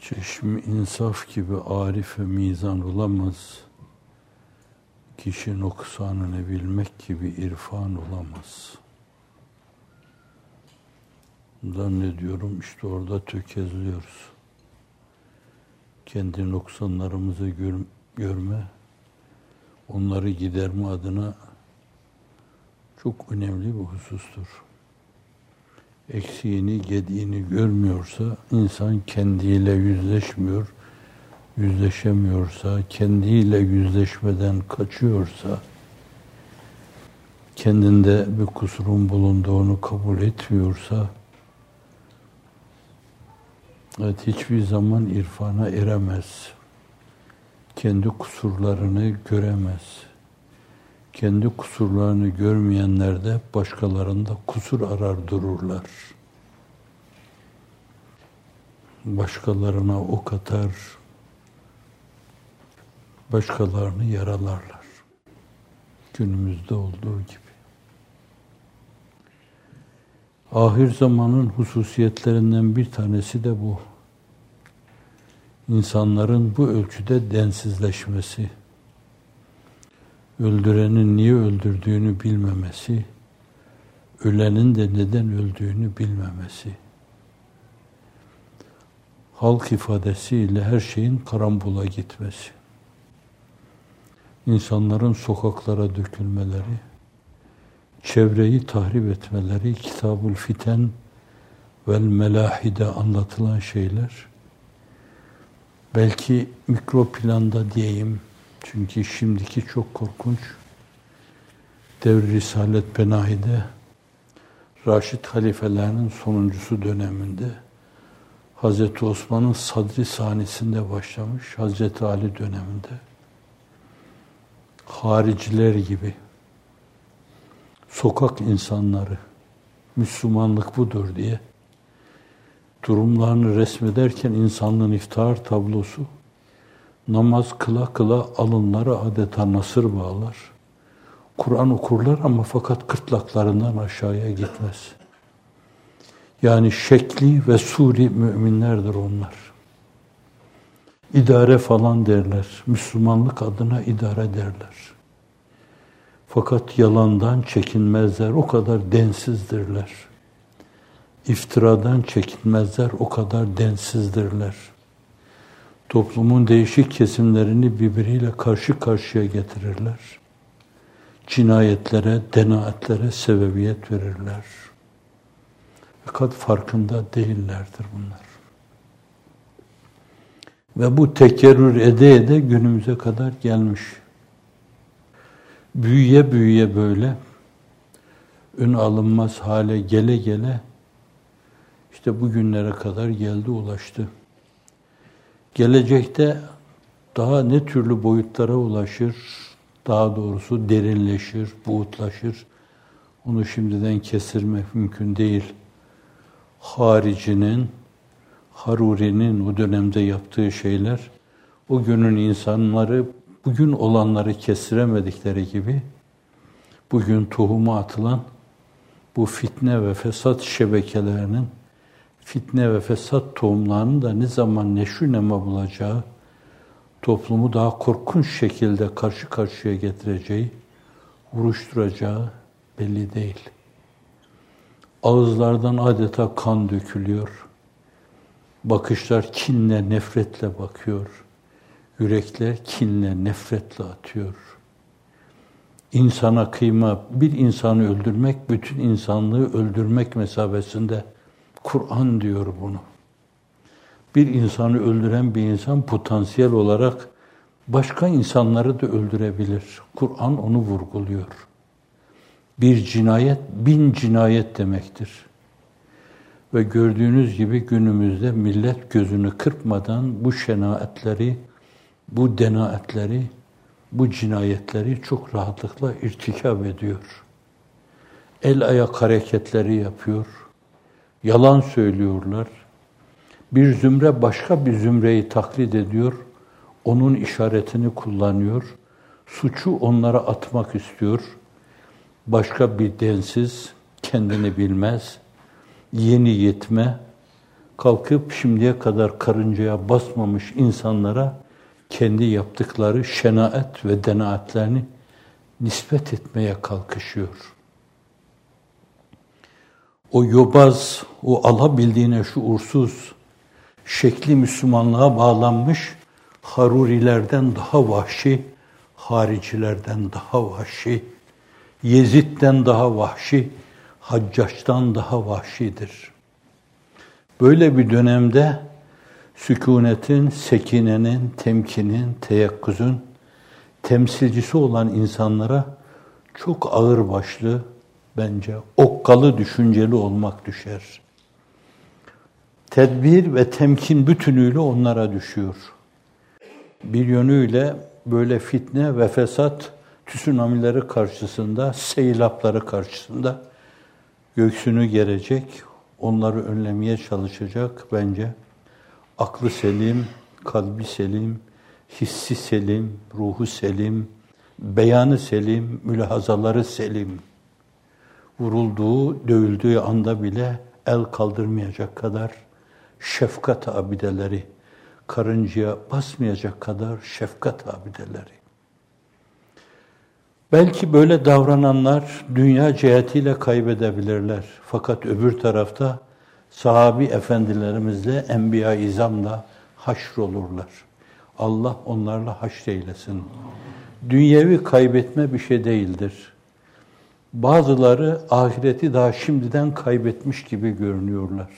Çeşmi insaf gibi arife mizan olamaz. Kişi noksanını bilmek gibi irfan olamaz. Zannediyorum işte orada tökezliyoruz. Kendi noksanlarımızı görme, onları giderme adına çok önemli bir husustur. Eksiğini, gediğini görmüyorsa, insan kendiyle yüzleşemiyorsa, kendiyle yüzleşmeden kaçıyorsa, kendinde bir kusurun bulunduğunu kabul etmiyorsa, evet, hiçbir zaman irfana eremez. Kendi kusurlarını göremez. Kendi kusurlarını görmeyenler de başkalarında kusur arar dururlar. Başkalarına ok atar, başkalarını yaralarlar. Günümüzde olduğu gibi. Ahir zamanın hususiyetlerinden bir tanesi de bu. İnsanların bu ölçüde densizleşmesi, öldürenin niye öldürdüğünü bilmemesi, ölenin de neden öldüğünü bilmemesi. Halk ifadesiyle her şeyin karambula gitmesi. İnsanların sokaklara dökülmeleri, çevreyi tahrip etmeleri, Kitab-ül Fiten vel Melahide anlatılan şeyler, belki mikro planda diyeyim, çünkü şimdiki çok korkunç, Devr-i Risalet Penahi'de, Raşid halifelerinin sonuncusu döneminde, Hazreti Osman'ın Sadri sahnesinde başlamış, Hazreti Ali döneminde, hariciler gibi, sokak insanları, Müslümanlık budur diye durumlarını resmederken insanlığın iftihar tablosu, namaz kıla kıla alınları adeta nasır bağlar. Kur'an okurlar ama fakat gırtlaklarından aşağıya gitmez. Yani şekli ve suri müminlerdir onlar. İdare falan derler. Müslümanlık adına idare derler. Fakat yalandan çekinmezler. O kadar densizdirler. İftiradan çekinmezler. O kadar densizdirler. Toplumun değişik kesimlerini birbiriyle karşı karşıya getirirler. Cinayetlere, denaatlere sebebiyet verirler. Fakat farkında değillerdir bunlar. Ve bu tekerrür ede ede günümüze kadar gelmiş. Büyüye büyüye böyle ön alınmaz hale gele gele işte bugünlere kadar geldi, ulaştı. Gelecekte daha ne türlü boyutlara ulaşır, daha doğrusu derinleşir, buğutlaşır. Onu şimdiden kestirmek mümkün değil. Haricinin, Haruri'nin o dönemde yaptığı şeyler, o günün insanları, bugün olanları kestiremedikleri gibi, bugün tohumu atılan bu fitne ve fesat şebekelerinin, fitne ve fesat tohumlarının da ne zaman neşü nema bulacağı, toplumu daha korkunç şekilde karşı karşıya getireceği, vuruşturacağı belli değil. Ağızlardan adeta kan dökülüyor. Bakışlar kinle, nefretle bakıyor. Yürekler kinle, nefretle atıyor. İnsana kıyma, bir insanı öldürmek, bütün insanlığı öldürmek mesabesinde. Kur'an diyor bunu. Bir insanı öldüren bir insan potansiyel olarak başka insanları da öldürebilir. Kur'an onu vurguluyor. Bir cinayet, 1000 cinayet demektir. Ve gördüğünüz gibi günümüzde millet gözünü kırpmadan bu şenaatleri, bu denaatleri, bu cinayetleri çok rahatlıkla irtikab ediyor. El ayak hareketleri yapıyor. Yalan söylüyorlar. Bir zümre başka bir zümreyi taklit ediyor. Onun işaretini kullanıyor. Suçu onlara atmak istiyor. Başka bir densiz, kendini bilmez, yeni yetme, kalkıp şimdiye kadar karıncaya basmamış insanlara kendi yaptıkları şenaat ve denaatlerini nispet etmeye kalkışıyor. O yobaz, o alabildiğine şuursuz, şekli Müslümanlığa bağlanmış Harurilerden daha vahşi, haricilerden daha vahşi, Yezid'den daha vahşi, Haccaç'tan daha vahşidir. Böyle bir dönemde sükunetin, sekinenin, temkinin, teyakkuzun temsilcisi olan insanlara çok ağırbaşlı, bence okkalı düşünceli olmak düşer. Tedbir ve temkin bütünüyle onlara düşüyor. Bir yönüyle böyle fitne ve fesat tsunamileri karşısında, seylapları karşısında göğsünü gerecek, onları önlemeye çalışacak bence. Aklı selim, kalbi selim, hissi selim, ruhu selim, beyanı selim, mülahazaları selim. Vurulduğu, dövüldüğü anda bile el kaldırmayacak kadar şefkat abideleri, karıncaya basmayacak kadar şefkat abideleri. Belki böyle davrananlar dünya cihetiyle kaybedebilirler. Fakat öbür tarafta sahabi efendilerimizle, enbiya-i izamla haşrolurlar. Allah onlarla haşreylesin. Dünyevi kaybetme bir şey değildir. Bazıları ahireti daha şimdiden kaybetmiş gibi görünüyorlar.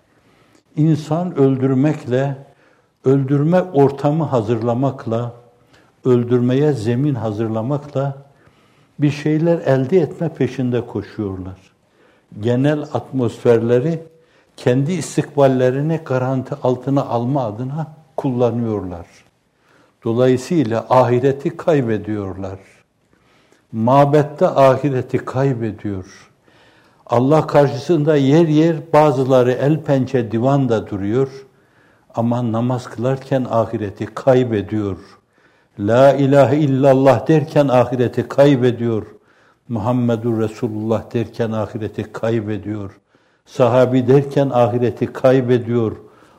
İnsan öldürmekle, öldürme ortamı hazırlamakla, öldürmeye zemin hazırlamakla bir şeyler elde etme peşinde koşuyorlar. Genel atmosferleri kendi istikballerini garanti altına alma adına kullanıyorlar. Dolayısıyla ahireti kaybediyorlar. Mabette ahireti kaybediyor. Allah karşısında yer yer bazıları el pençe divanda duruyor ama namaz kılarken ahireti kaybediyor. La ilahe illallah derken ahireti kaybediyor. Muhammedur Resulullah derken ahireti kaybediyor. Sahabi derken ahireti kaybediyor.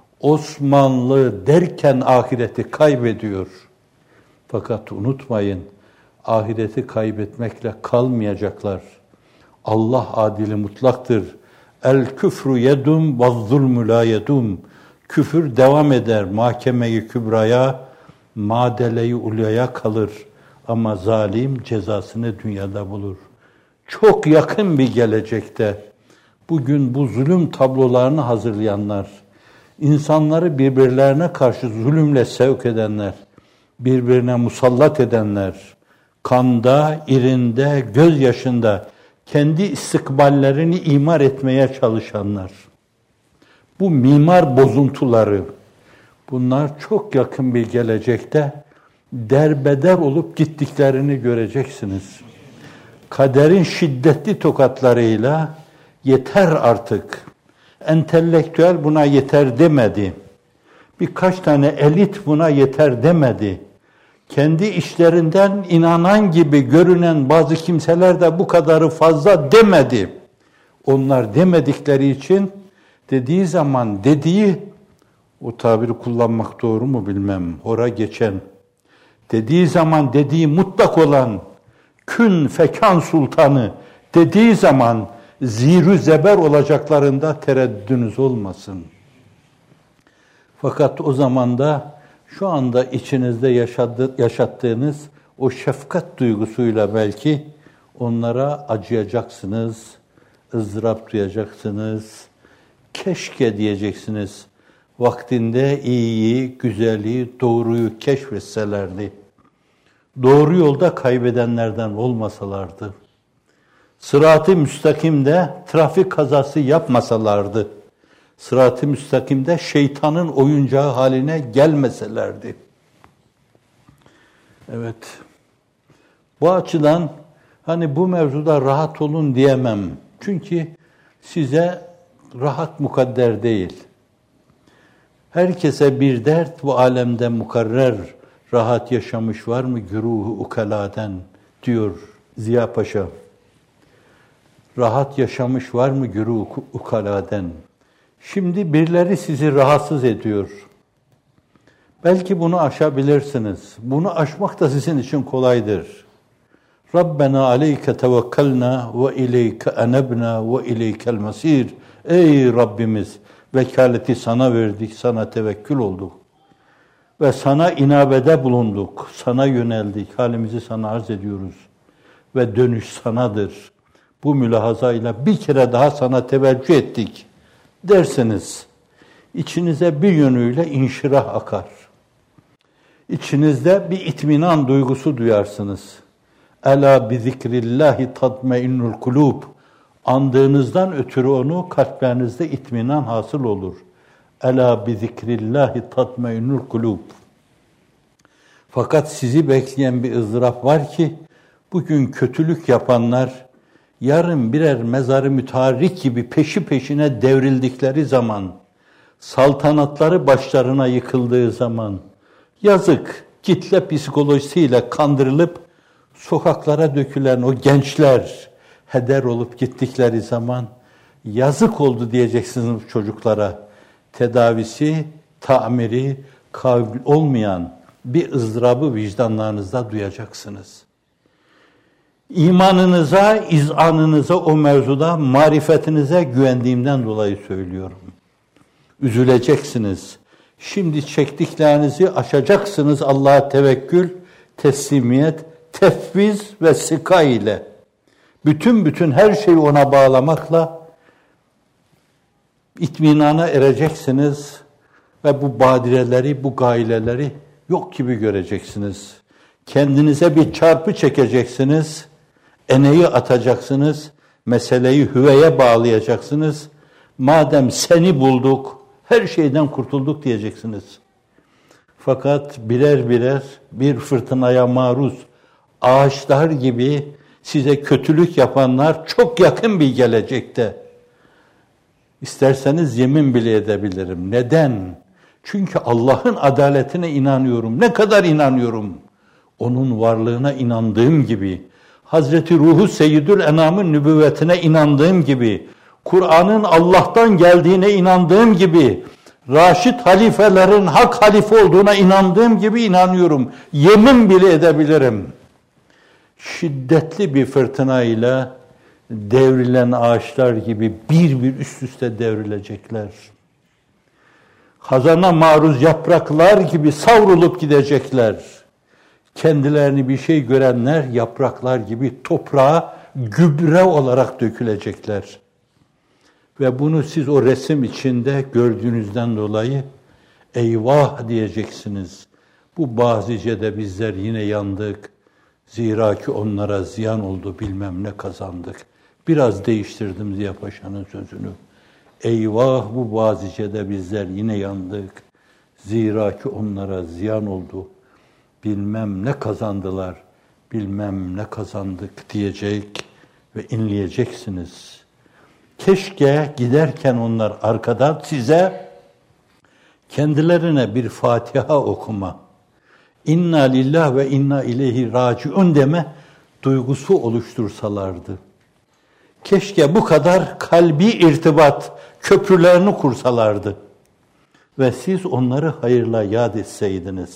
Osmanlı derken ahireti kaybediyor. Fakat unutmayın, ahireti kaybetmekle kalmayacaklar. Allah adili mutlaktır. El küfrü yedum ve zulmü la yedum. Küfür devam eder mahkeme-i kübraya, madele-i ulyaya kalır. Ama zalim cezasını dünyada bulur. Çok yakın bir gelecekte bugün bu zulüm tablolarını hazırlayanlar, insanları birbirlerine karşı zulümle sevk edenler, birbirine musallat edenler, kanda, irinde, gözyaşında kendi istikballerini imar etmeye çalışanlar, bu mimar bozuntuları, bunlar çok yakın bir gelecekte derbeder olup gittiklerini göreceksiniz. Kaderin şiddetli tokatlarıyla yeter artık, entelektüel buna yeter demedi. Birkaç tane elit buna yeter demedi. Kendi işlerinden inanan gibi görünen bazı kimseler de bu kadarı fazla demedi. Onlar demedikleri için dediği zaman dediği, o tabiri kullanmak doğru mu bilmem, hora geçen, dediği zaman dediği mutlak olan kün fekan sultanı dediği zaman zirü zeber olacaklarında tereddüdünüz olmasın. Fakat o zaman da şu anda içinizde yaşattığınız o şefkat duygusuyla belki onlara acıyacaksınız, ızdırap duyacaksınız, keşke diyeceksiniz. Vaktinde iyiyi, güzeli, doğruyu keşfetselerdi. Doğru yolda kaybedenlerden olmasalardı. Sırat-ı müstakimde trafik kazası yapmasalardı. Sırat-ı müstakimde şeytanın oyuncağı haline gelmeselerdi. Evet. Bu açıdan hani bu mevzuda rahat olun diyemem. Çünkü size rahat mukadder değil. Herkese bir dert bu alemde mukarrer. Rahat yaşamış var mı güruh-u ukaladen diyor Ziya Paşa. Rahat yaşamış var mı güruh-u ukaladen? Şimdi birileri sizi rahatsız ediyor. Belki bunu aşabilirsiniz. Bunu aşmak da sizin için kolaydır. Rabbena aleyke tevekkelna ve ileyke enebna ve ileykel mesir. Ey Rabbimiz, vekaleti sana verdik, sana tevekkül olduk. Ve sana inabede bulunduk, sana yöneldik, halimizi sana arz ediyoruz. Ve dönüş sanadır. Bu mülahazayla bir kere daha sana teveccüh ettik dersiniz. İçinize bir yönüyle inşirah akar. İçinizde bir itminan duygusu duyarsınız. Ela bi zikrillahi tatmainnul kulub. Andığınızdan ötürü onu kalplerinizde itminan hasıl olur. Ela bi zikrillahi tatmainnul kulub. Fakat sizi bekleyen bir ızdırap var ki bugün kötülük yapanlar yarın birer mezarı müteharrik gibi peşi peşine devrildikleri zaman, saltanatları başlarına yıkıldığı zaman, yazık kitle psikolojisiyle kandırılıp sokaklara dökülen o gençler heder olup gittikleri zaman yazık oldu diyeceksiniz çocuklara. Tedavisi, tamiri, kavl olmayan bir ızdırabı vicdanlarınızda duyacaksınız. İmanınıza, izanınıza o mevzuda, marifetinize güvendiğimden dolayı söylüyorum. Üzüleceksiniz. Şimdi çektiklerinizi aşacaksınız Allah'a tevekkül, teslimiyet, tefviz ve sika ile. Bütün her şeyi ona bağlamakla itminana ereceksiniz ve bu badireleri, bu gaileleri yok gibi göreceksiniz. Kendinize bir çarpı çekeceksiniz, eneyi atacaksınız, meseleyi hüveye bağlayacaksınız. Madem seni bulduk, her şeyden kurtulduk diyeceksiniz. Fakat birer birer bir fırtınaya maruz ağaçlar gibi size kötülük yapanlar çok yakın bir gelecekte. İsterseniz yemin bile edebilirim. Neden? Çünkü Allah'ın adaletine inanıyorum. Ne kadar inanıyorum? Onun varlığına inandığım gibi, Hazreti Ruhu Seyyidül Enam'ın nübüvvetine inandığım gibi, Kur'an'ın Allah'tan geldiğine inandığım gibi, Raşid halifelerin hak halife olduğuna inandığım gibi inanıyorum. Yemin bile edebilirim. Şiddetli bir fırtınayla devrilen ağaçlar gibi bir üst üste devrilecekler. Hazana maruz yapraklar gibi savrulup gidecekler. Kendilerini bir şey görenler yapraklar gibi toprağa gübre olarak dökülecekler. Ve bunu siz o resim içinde gördüğünüzden dolayı eyvah diyeceksiniz. Bu bazicede bizler yine yandık. Zira ki onlara ziyan oldu, bilmem ne kazandık. Biraz değiştirdim Ziya Paşa'nın sözünü. Eyvah bu bazicede bizler yine yandık. Zira ki onlara ziyan oldu. Bilmem ne kazandılar, bilmem ne kazandık diyecek ve inleyeceksiniz. Keşke giderken onlar arkadan size kendilerine bir Fatiha okuma, İnna lillah ve inna ileyhi raciun deme duygusu oluştursalardı. Keşke bu kadar kalbi irtibat köprülerini kursalardı. Ve siz onları hayırla yad etseydiniz.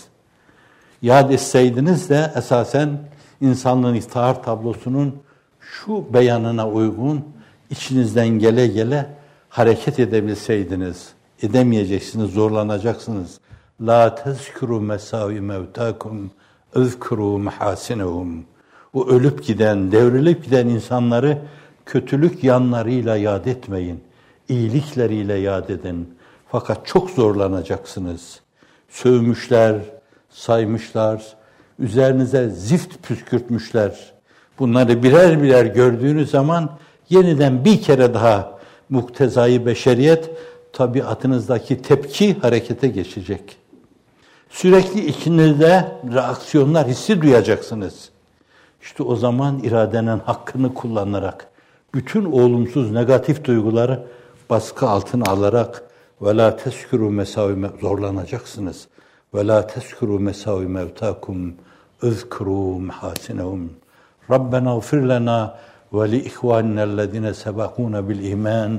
Yad etseydiniz de esasen insanlığın iftihar tablosunun şu beyanına uygun içinizden gele gele hareket edebilseydiniz. Edemeyeceksiniz, zorlanacaksınız. La tezkuru mesavi mevtakum özkuru mehasinehum. O ölüp giden, devrilip giden insanları kötülük yanlarıyla yad etmeyin. İyilikleriyle yad edin. Fakat çok zorlanacaksınız. Sövmüşler, saymışlar, üzerinize zift püskürtmüşler. Bunları birer birer gördüğünüz zaman yeniden bir kere daha muktezai beşeriyet, tabiatınızdaki tepki harekete geçecek. Sürekli içinizde reaksiyonlar, hissi duyacaksınız. İşte o zaman iradenin hakkını kullanarak, bütün olumsuz, negatif duyguları baskı altına alarak وَلَا تَسْكُرُوا مَسَاوِ zorlanacaksınız. وَلَا تَسْكُرُوا مَسَاوِ مَوْتَاكُمْ اذْكُرُوا مَحَاسِنَهُمْ رَبَّنَا اغْفِرْ لَنَا وَلِإِخْوَانِنَا الَّذِينَ سَبَقُونَ بِالْإِيمَانِ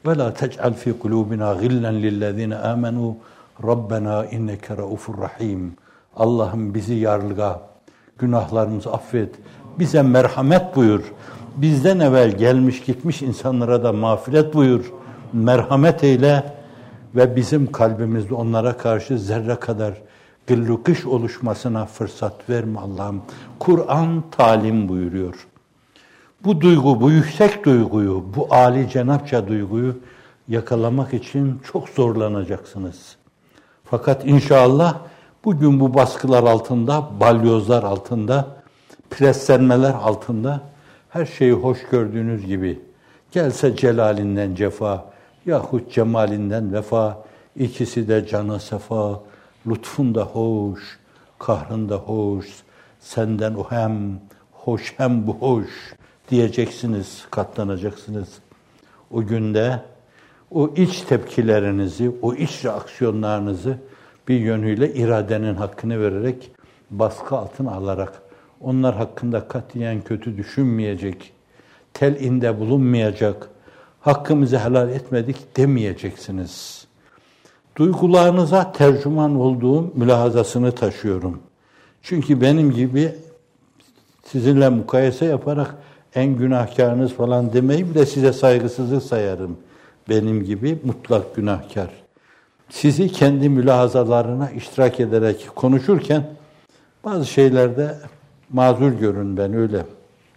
Ve la tec'al fi kulubina gillen lillezine amenu Rabbena inneke raufur rahim. Allah'ım bizi yarlığa, günahlarımızı affet, bize merhamet buyur. Bizden evvel gelmiş gitmiş insanlara da mağfiret buyur. Merhamet eyle ve bizim kalbimizde onlara karşı zerre kadar gıllı kış oluşmasına fırsat verme Allah'ım. Kur'an talim buyuruyor. Bu duygu, bu yüksek duyguyu, bu âli cenapça duyguyu yakalamak için çok zorlanacaksınız. Fakat inşallah bugün bu baskılar altında, balyozlar altında, preslenmeler altında her şeyi hoş gördüğünüz gibi gelse celalinden cefa yahut cemalinden vefa, ikisi de cana sefa, lütfun da hoş, kahrın da hoş, senden o hem hoş hem bu hoş diyeceksiniz, katlanacaksınız. O günde o iç tepkilerinizi, o iç reaksiyonlarınızı bir yönüyle iradenin hakkını vererek, baskı altına alarak, onlar hakkında katiyen kötü düşünmeyecek, telinde bulunmayacak, hakkımızı helal etmedik demeyeceksiniz. Duygularınıza tercüman olduğum mülahazasını taşıyorum. Çünkü benim gibi sizinle mukayese yaparak en günahkarınız falan demeyi bile size saygısızlık sayarım. Benim gibi mutlak günahkar. Sizi kendi mülahazalarına iştirak ederek konuşurken bazı şeylerde mazur görün, ben öyle.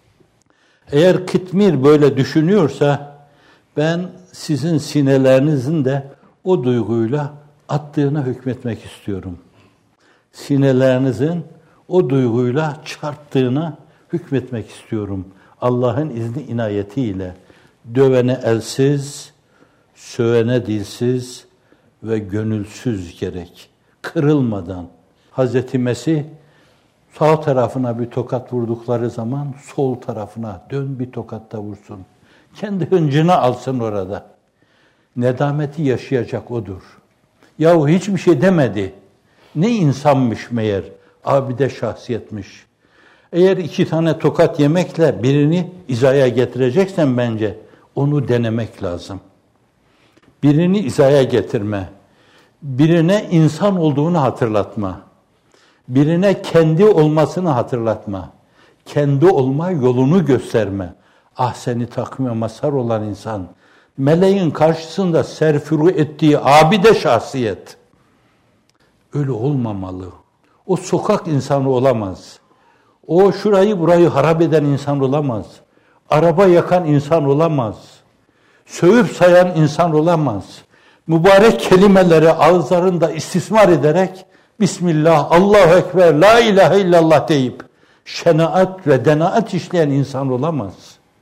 Eğer Kıtmir böyle düşünüyorsa ben sizin sinelerinizin de o duyguyla attığına hükmetmek istiyorum. Sinelerinizin o duyguyla çarptığına hükmetmek istiyorum. Allah'ın izni inayetiyle dövene elsiz, sövene dilsiz ve gönülsüz gerek. Kırılmadan. Hazreti Mesih sağ tarafına bir tokat vurdukları zaman sol tarafına dön bir tokat da vursun. Kendi hıncını alsın orada. Nedameti yaşayacak odur. Yahu hiçbir şey demedi. Ne insanmış meğer. Abide şahsiyetmiş. Eğer 2 tane tokat yemekle birini izaya getireceksen bence onu denemek lazım. Birini izaya getirme. Birine insan olduğunu hatırlatma. Birine kendi olmasını hatırlatma. Kendi olma yolunu gösterme. Ahsen-i takvime mazhar olan insan, meleğin karşısında serfuru ettiği abide şahsiyet. Öyle olmamalı. O sokak insanı olamaz. O şurayı burayı harap eden insan olamaz. Araba yakan insan olamaz. Sövüp sayan insan olamaz. Mübarek kelimeleri ağızlarında istismar ederek Bismillah, Allahu Ekber, La ilahe illallah deyip şenaat ve denaat işleyen insan olamaz.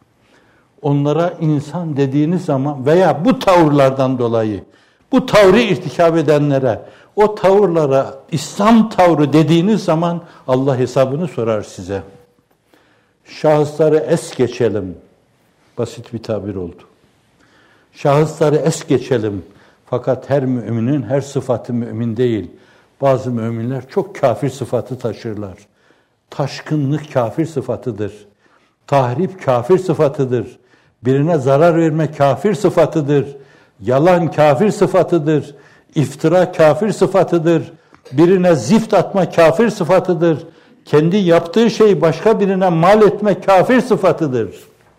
Onlara insan dediğiniz zaman veya bu tavırlardan dolayı bu tavrı irtikab edenlere, o tavırlara İslam tavrı dediğiniz zaman Allah hesabını sorar size. Şahısları es geçelim. Basit bir tabir oldu. Şahısları es geçelim. Fakat her müminin her sıfatı mümin değil. Bazı müminler çok kafir sıfatı taşırlar. Taşkınlık kafir sıfatıdır. Tahrip kafir sıfatıdır. Birine zarar verme kafir sıfatıdır. Yalan kafir sıfatıdır. İftira kafir sıfatıdır. Birine zift atma kafir sıfatıdır. Kendi yaptığı şeyi başka birine mal etme kafir sıfatıdır.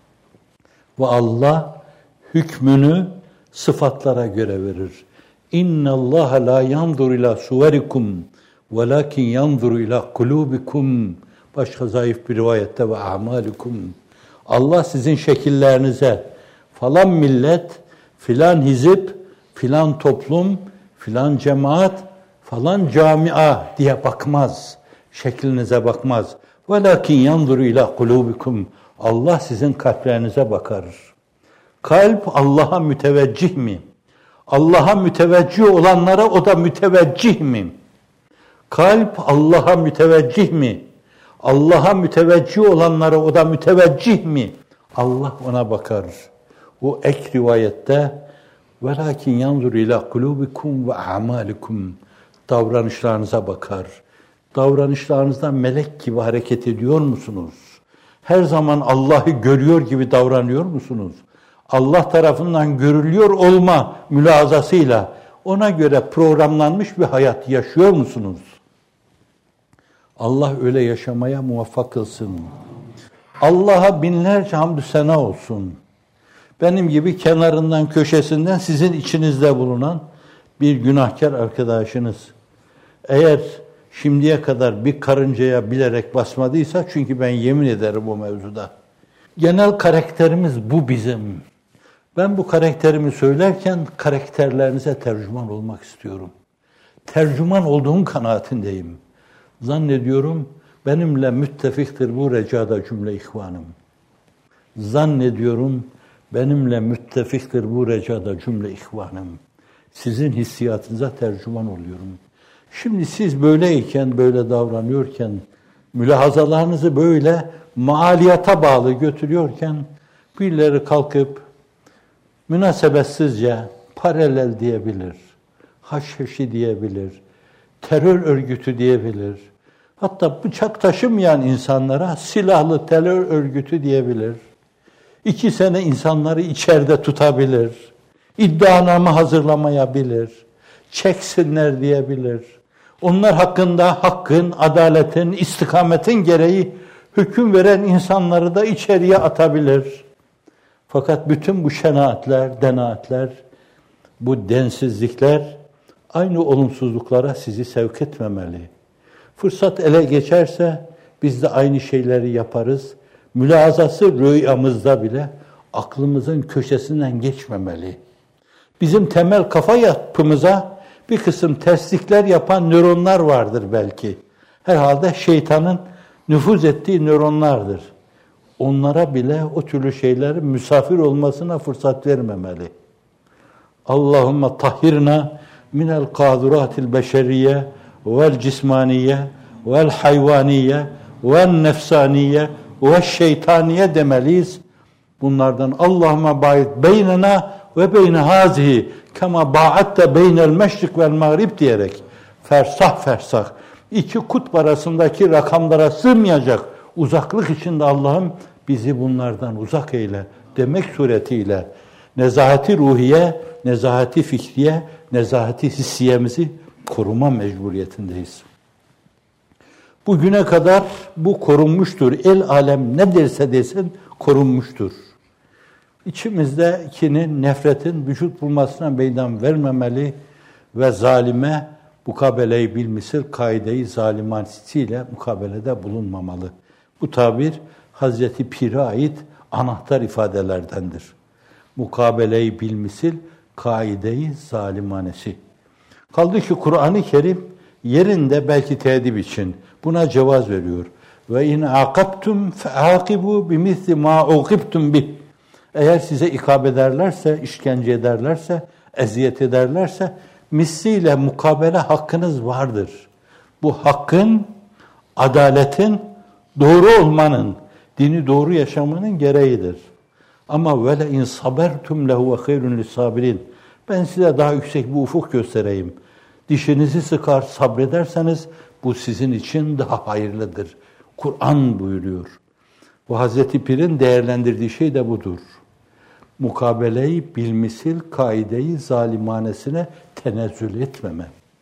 Ve Allah hükmünü sıfatlara göre verir. İnna Allah la yanzur ila suverikum velakin yanzur ila kulubikum. Başka zayıf bir rivayette ve amalikum. Allah sizin şekillerinize falan millet, filan hizip, filan toplum, filan cemaat, falan camia diye bakmaz. Şeklinize bakmaz. Velakin yanzur ila kulubikum. Allah sizin kalplerinize bakar. Kalp Allah'a müteveccih mi? Allah'a müteveccih olanlara o da müteveccih mi? Kalp Allah'a müteveccih mi? Allah'a müteveccih olanlara o da müteveccih mi? Allah ona bakar. O ek rivayette velakin yanzur ila kulubikum ve a'malikum. Davranışlarınıza bakar. Davranışlarınızda melek gibi hareket ediyor musunuz? Her zaman Allah'ı görüyor gibi davranıyor musunuz? Allah tarafından görülüyor olma mülahazasıyla ona göre programlanmış bir hayat yaşıyor musunuz? Allah öyle yaşamaya muvaffak kılsın. Allah'a binlerce hamdü sena olsun. Benim gibi kenarından, köşesinden sizin içinizde bulunan bir günahkar arkadaşınız. Eğer şimdiye kadar bir karıncaya bilerek basmadıysa, çünkü ben yemin ederim bu mevzuda. Genel karakterimiz bu bizim. Ben bu karakterimi söylerken karakterlerinize tercüman olmak istiyorum. Tercüman olduğum kanaatindeyim. Zannediyorum benimle müttefiktir bu recada cümle ihvanım. Zannediyorum benimle müttefiktir bu recada cümle ihvanım. Sizin hissiyatınıza tercüman oluyorum. Şimdi siz böyleyken, böyle davranıyorken, mülahazalarınızı böyle maaliyata bağlı götürüyorken, birileri kalkıp münasebetsizce paralel diyebilir, haşhaşi diyebilir, terör örgütü diyebilir. Hatta bıçak taşımayan insanlara silahlı terör örgütü diyebilir. 2 sene insanları içeride tutabilir. İddianame hazırlamayabilir. Çeksinler diyebilir. Onlar hakkında hakkın, adaletin, istikametin gereği hüküm veren insanları da içeriye atabilir. Fakat bütün bu şenaatler, denaatler, bu densizlikler aynı olumsuzluklara sizi sevk etmemeli. Fırsat ele geçerse biz de aynı şeyleri yaparız. Mülahazası rüyamızda bile aklımızın köşesinden geçmemeli. Bizim temel kafa yapımıza bir kısım terslikler yapan nöronlar vardır belki. Herhalde şeytanın nüfuz ettiği nöronlardır. Onlara bile o türlü şeylerin misafir olmasına fırsat vermemeli. Allahümme tahhirna minel kaduratil beşeriye vel cismaniye vel hayvaniye vel nefsaniye vel şeytaniye demeliyiz. Bunlardan Allahümme ba'id beynena ve beyne hazihi kema ba'atte beynel meşrik vel mağrib diyerek fersah fersah 2 kutb arasındaki rakamlara sığmayacak uzaklık içinde Allah'ım bizi bunlardan uzak eyle demek suretiyle nezahati ruhiye, nezahati fikriye, nezahati hissiyemizi koruma mecburiyetindeyiz. Bugüne kadar bu korunmuştur. El alem ne derse desin korunmuştur. İçimizdekinin nefretin vücut bulmasına meydan vermemeli ve zalime mukabele-i bilmisil kaide-i zalimanisiyle mukabelede bulunmamalı. Bu tabir Hazreti Pir'e ait anahtar ifadelerdendir. Mukabele-i bilmisil kaide-i zalimanesi. Kaldı ki Kur'an-ı Kerim yerinde belki tedip için buna cevaz veriyor. Ve in aqabtum fa'aqibu bimisli ma uqibtum bih. Eğer size ikab ederlerse, işkence ederlerse, eziyet ederlerse misliyle mukabele hakkınız vardır. Bu hakkın, adaletin, doğru olmanın, dini doğru yaşamanın gereğidir. Ama vele in sabertum lehu ve hayrun lisabirin. Ben size daha yüksek bir ufuk göstereyim. Dişinizi sıkar, sabrederseniz bu sizin için daha hayırlıdır. Kur'an buyuruyor. Bu Hazreti Pir'in değerlendirdiği şey de budur. Mukabele-i bilmisil kaide-i zalimanesine tenezzül etmeme.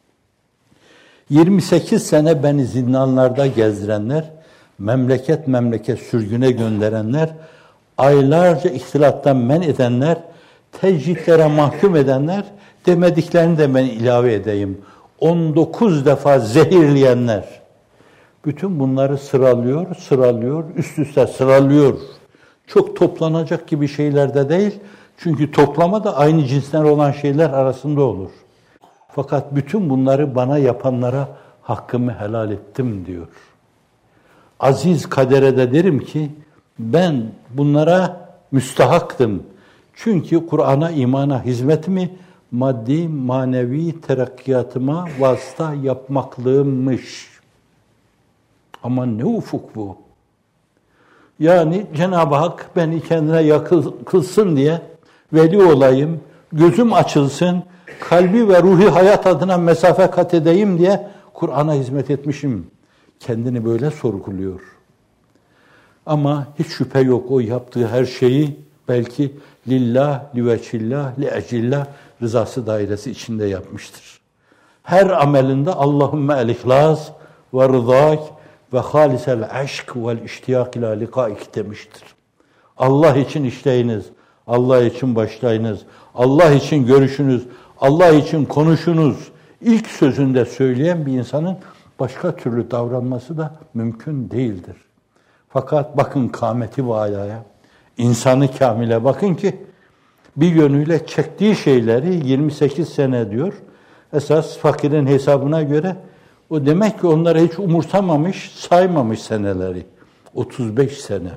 28 sene beni zindanlarda gezdirenler, memleket sürgüne gönderenler, aylarca ihtilattan men edenler, tecritlere mahkum edenler, demediklerini de ben ilave edeyim. 19 defa zehirleyenler. Bütün bunları sıralıyor, üst üste sıralıyor. Çok toplanacak gibi şeyler de değil. Çünkü toplama da aynı cinsten olan şeyler arasında olur. Fakat bütün bunları bana yapanlara hakkımı helal ettim diyor. Aziz kadere de derim ki ben bunlara müstahaktım. Çünkü Kur'an'a, imana hizmetimi maddi, manevi terakkiyatıma vasıta yapmaklığımmış. Ama ne ufuk bu? Yani Cenab-ı Hak beni kendine yakın kılsın diye veli olayım, gözüm açılsın, kalbi ve ruhi hayat adına mesafe kat edeyim diye Kur'an'a hizmet etmişim. Kendini böyle sorguluyor. Ama hiç şüphe yok o yaptığı her şeyi belki lillah, liveçillah, liecillah rızası dairesi içinde yapmıştır. Her amelinde Allahümme el-ihlas ve rızak ve halisel aşk vel iştiyak ila likaik demiştir. Allah için işleyiniz, Allah için başlayınız, Allah için görüşünüz, Allah için konuşunuz. İlk sözünde söyleyen bir insanın başka türlü davranması da mümkün değildir. Fakat bakın kâmeti ve alaya, insanı kamile bakın ki bir yönüyle çektiği şeyleri 28 sene diyor. Esas fakirin hesabına göre o demek ki onları hiç umursamamış, saymamış seneleri. 35 sene.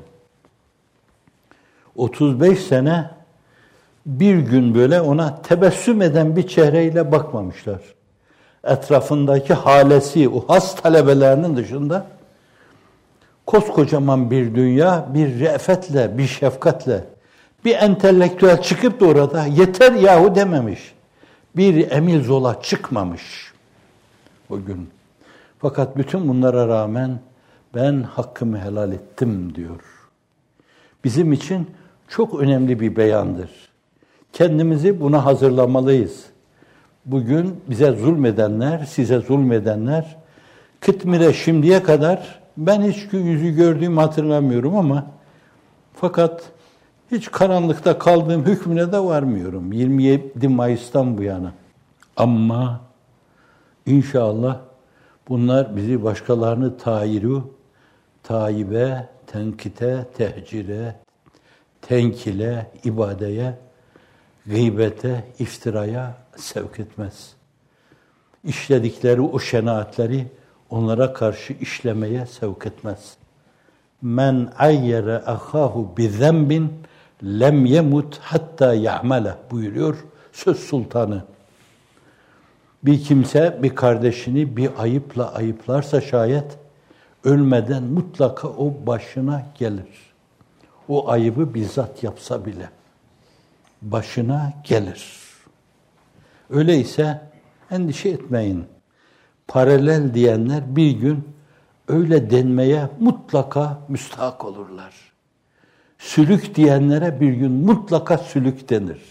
35 sene bir gün böyle ona tebessüm eden bir çehreyle bakmamışlar. Etrafındaki halesi, o has talebelerinin dışında koskocaman bir dünya, bir re'fetle, bir şefkatle, bir entelektüel çıkıp da orada yeter yahu dememiş. Bir Emil Zola çıkmamış o gün. Fakat bütün bunlara rağmen ben hakkımı helal ettim diyor. Bizim için çok önemli bir beyandır. Kendimizi buna hazırlamalıyız. Bugün bize zulmedenler, size zulmedenler, Kıtmir'e şimdiye kadar ben hiç yüzü gördüğümü hatırlamıyorum ama fakat hiç karanlıkta kaldığım hükmüne de varmıyorum. 27 Mayıs'tan bu yana. Ama inşallah bunlar bizi başkalarını tayibe, tenkite, tehcire, tenkile, ibadeye, gıybete, iftiraya sevk etmez. İşledikleri o şenaatleri onlara karşı işlemeye sevk etmez. Men ayyere ahahu bi zenbin lem yemut hatta ya'male buyuruyor söz sultanı. Bir kimse bir kardeşini bir ayıpla ayıplarsa şayet ölmeden mutlaka o başına gelir. O ayıbı bizzat yapsa bile başına gelir. Öyleyse endişe etmeyin. Paralel diyenler bir gün öyle denmeye mutlaka müstahak olurlar. Sülük diyenlere bir gün mutlaka sülük denir.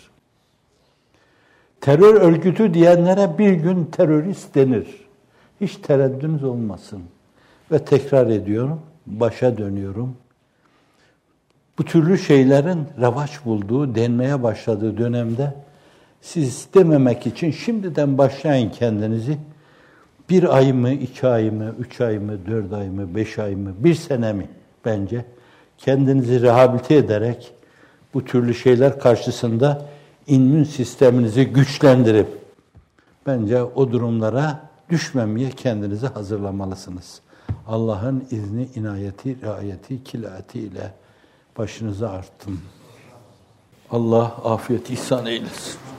Terör örgütü diyenlere bir gün terörist denir. Hiç tereddütünüz olmasın. Ve tekrar ediyorum, başa dönüyorum. Bu türlü şeylerin revaç bulduğu, denmeye başladığı dönemde siz dememek için şimdiden başlayın kendinizi. 1 ay mı, 2 ay mı, 3 ay mı, 4 ay mı, 5 ay mı, 1 sene mi bence kendinizi rehabilite ederek bu türlü şeyler karşısında immün sisteminizi güçlendirip bence o durumlara düşmemeye kendinizi hazırlamalısınız. Allah'ın izni, inayeti, riayeti, kilati ile başınızı arttım. Allah afiyet ihsan eylesin.